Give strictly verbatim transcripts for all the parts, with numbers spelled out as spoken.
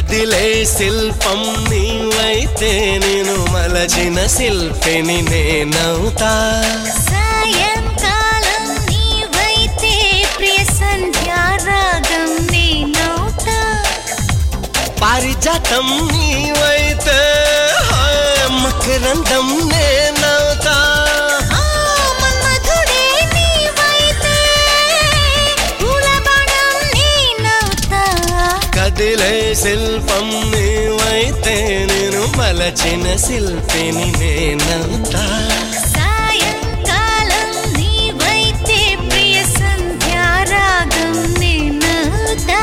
కదిలే శిల్పం నీవైతే నేను మలచిన శిల్పిని నేనవుతా సాయంకాలం నీవైతే ప్రియ సంధ్యారాగం నేనవుతా పారిజాతం నీవైతే మకరందం నేనవుతా మన్మధుడే నీవైతే పూలబాణం నేనవుతా కదిలే శిల్పం నీవైతే నేను మలచిన శిల్పిని నేనవుతా సాయంకాలం నీవైతే ప్రియ సంధ్యారాగం నేనవుతా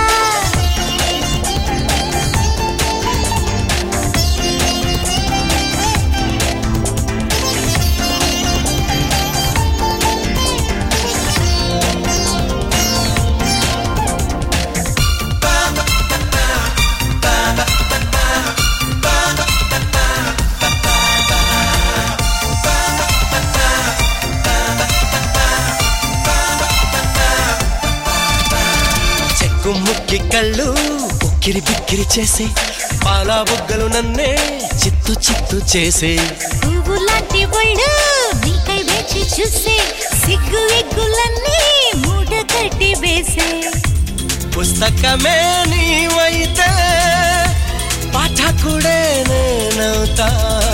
ముక్కి కళ్ళు ఉక్కిరి బిక్కిరి చేసి పాలా బుగ్గలు నన్నే చిత్తు చిత్తు చేసి పువ్వు లాంటి ఒళ్ళు నీకై వేచి చూసే సిగ్గు ఎగ్గులన్నీ మూట కట్టి వేసే పుస్తకమే నీవైతే పాఠకుడే నేనవుతా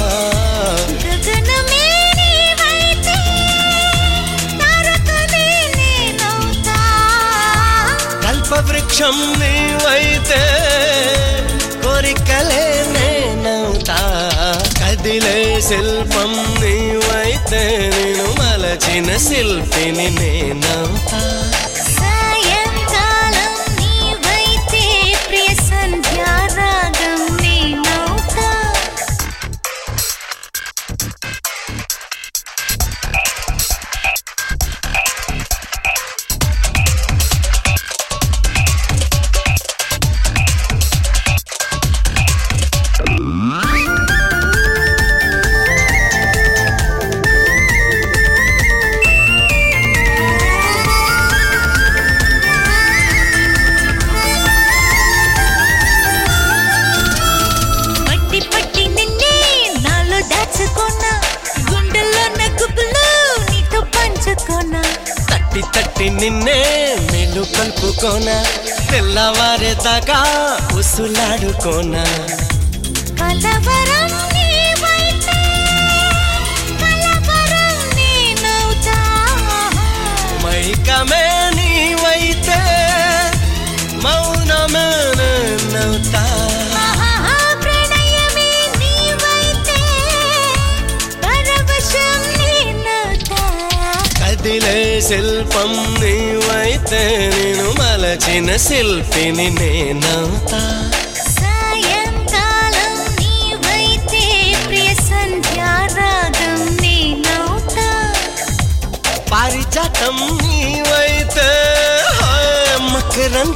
గగనమే నీవైతే తారకనే నేనవుతా కల్పవృక్షం నీవైతే కోరికలే నేనవుతా కదిలే శిల్పం నీవైతే నేను మలచిన శిల్పిని నేనవుతా సాయంకాలం నీవైతే ప్రియ సంధ్యారాగం నేనవుతా పట్టి పట్టి నిన్నే నాలో దాచుకున్నా గుండెల్లో నగుబులు నీతో పంచుకున్నా తట్టి తట్టి నిన్నే మేలు కలుపుకోనా తెల్లవారేదాకా ఉసులాడుకోనా కలవరం నీవైతే కలవరం నేనవుతా మైకమే నీవైతే మౌనమే నేనవుతా ఆహా ప్రణయమే నీవైతే పరవశం నేనవుతా కదిలే శిల్పం నీవైతే నేను మలచిన శిల్పిని నేనవుతా సాయంకాలం నీవైతే ప్రియ సంధ్యారాగం నేనవుతా పారిజాతం నీవైతే మకరం